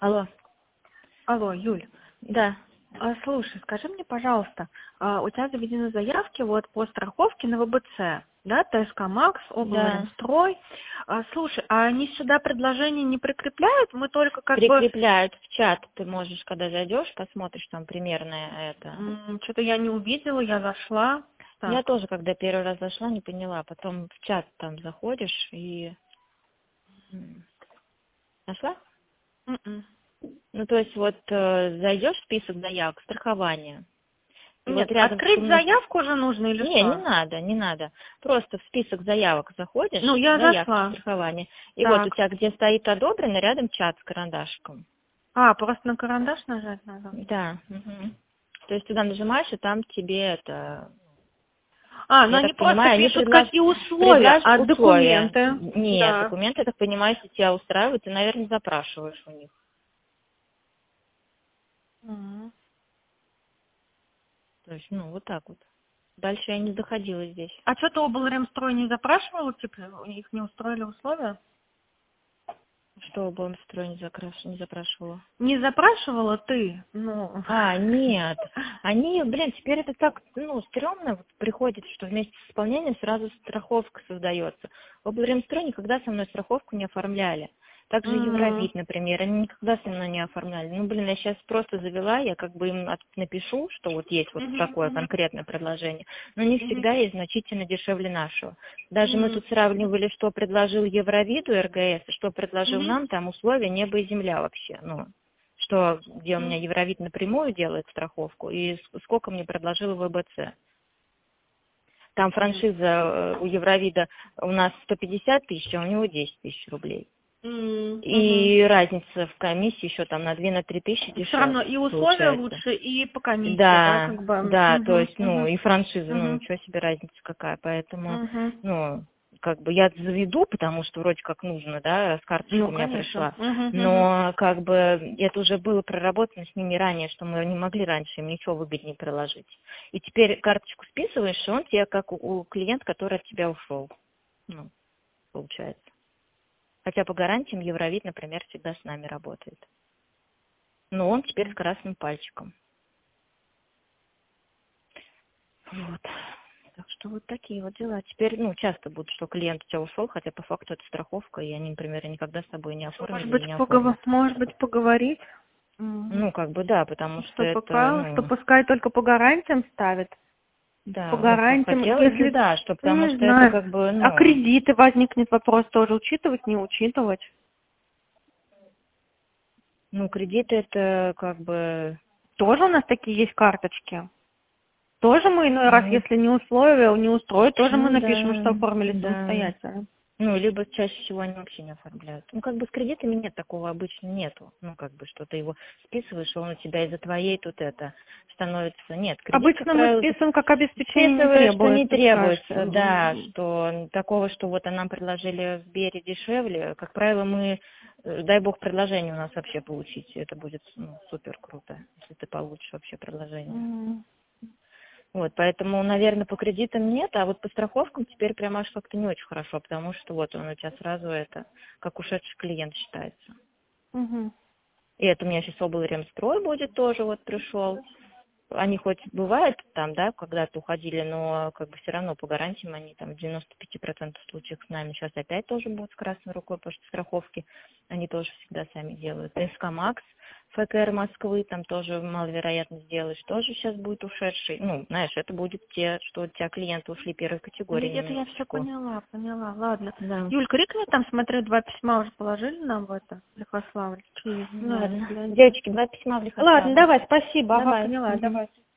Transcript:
Алло, Алло, Юль, да. слушай, скажи мне, пожалуйста, у тебя заведены заявки вот по страховке на ВБЦ, да, ТСК Макс, Да, Облренстрой. Слушай, а они сюда предложения не прикрепляют? Мы только как бы, прикрепляют в чат. Ты можешь, когда зайдешь, посмотришь там примерное это. что-то я не увидела, я зашла. Я Так. тоже, когда первый раз зашла, не поняла. Потом в чат там заходишь и... Нашла? Мгм. Ну, то есть вот зайдешь в список заявок страхования. И вот Нет, рядом с открыть заявку уже нужно или Не что? надо, не надо. Просто в список заявок заходишь, Ну, я заявки зашла. страхования. И вот у Так. тебя, где стоит одобрено, рядом чат с карандашиком. Просто на карандаш нажать надо? Да. Мгм. То есть туда нажимаешь, и там тебе это... Ну Я они так просто понимаю, они пишут, какие условия, предложат а условия. документы? Нет, Да. документы, я так понимаю, если тебя устраивают, ты, наверное, запрашиваешь у них. Мгм. То есть, ну, вот так вот. Дальше я не доходила здесь. А что-то облремстрой не запрашивал, типа, их не устроили условия? Что Бомстрой не запрашивала? Не запрашивала ты? Ну. Нет. Они, теперь это так, стрёмно вот приходит, что вместе с исполнением сразу страховка создается. Облремстрой никогда со мной страховку не оформляли. Также Мгм. Евровид, например, они никогда со мной не оформляли. Я сейчас просто завела, я как бы им напишу, что вот есть вот Мгм, такое мгм, конкретное предложение, но не мгм, всегда есть значительно дешевле нашего. Даже мы мгм, тут сравнивали, что предложил Евровиду РГС, и что предложил мгм, нам, там условия небо и земля вообще, где у меня мгм. Евровид напрямую делает страховку, и сколько мне предложил ВБЦ. Там франшиза у Евровида у нас 150 тысяч, а у него 10 тысяч рублей. Мгм, мгм. И разница в комиссии еще там на 2-3 тысячи Все равно дешевле и условия получается. лучше, и по комиссии, да, Да, как бы. да, то Мгм, есть, мгм, и франшиза, мгм, ничего себе разница какая. Поэтому, мгм. как бы я заведу, потому что вроде как нужно, да, раз карточка Ну, у меня конечно. пришла. Мгм, мгм. Но как бы это уже было проработано с ними ранее, что мы не могли раньше им ничего выгоднее приложить. И теперь карточку списываешь, и он тебе как у клиента, который от тебя ушел. Получается. Хотя по гарантиям Евровид, например, всегда с нами работает. Но он теперь с красным пальчиком. Вот. Так что вот такие вот дела. Теперь, часто будет, что клиент у тебя ушел, хотя по факту это страховка, и они, например, никогда с тобой не Может оформили и быть, не оформят. поговорить? Как бы да, потому что Что пока, что это, пускай только по гарантиям ставят. По да, гарантиям, хотелось бы, если, да, что, потому не что это знаю, как бы, а кредиты возникнет вопрос тоже учитывать, не учитывать. кредиты это как бы, Тоже у нас такие есть карточки. Тоже мы иной раз, ну, если не условия, не устроит, тоже мы напишем, да, что оформили да. самостоятельно. Либо чаще всего они вообще не оформляют. Как бы с кредитами нет такого, обычно нету. Как бы, что ты его списываешь, он у тебя из-за твоей тут это становится. Нет, кредит, как Обычно мы правило, ты списываем, как обеспечение не списываешь, что не требуется, требуется, да, спрашиваем. что такого, что вот нам предложили в Сбере дешевле, как правило, дай бог, предложение у нас вообще получить, это будет супер круто, если ты получишь вообще предложение. Мгм. Вот, поэтому, наверное, по кредитам нет, а вот по страховкам теперь прям аж как-то не очень хорошо, потому что вот он у тебя сразу это, как ушедший клиент считается. Мгм. И это у меня сейчас облремстрой будет тоже вот пришел. Они хоть бывает там, да, когда-то уходили, но как бы все равно по гарантиям они там в 95% случаев с нами сейчас опять тоже будут с красной рукой, потому что страховки они тоже всегда сами делают. СК Макс, ФКР Москвы, там тоже маловероятно сделаешь, тоже сейчас будет ушедший. Знаешь, это будет что у тебя клиенты ушли первой категории Это я все минуточку. поняла, ладно. Да. Юль, крикни там, смотрю, 2 письма уже положили нам в это, Лихославль. Чьи? Ну, Ладно. глянь. Девочки, 2 письма в Ладно, Лихославль. давай, спасибо, ага, Давай. поняла, Мгм. давай.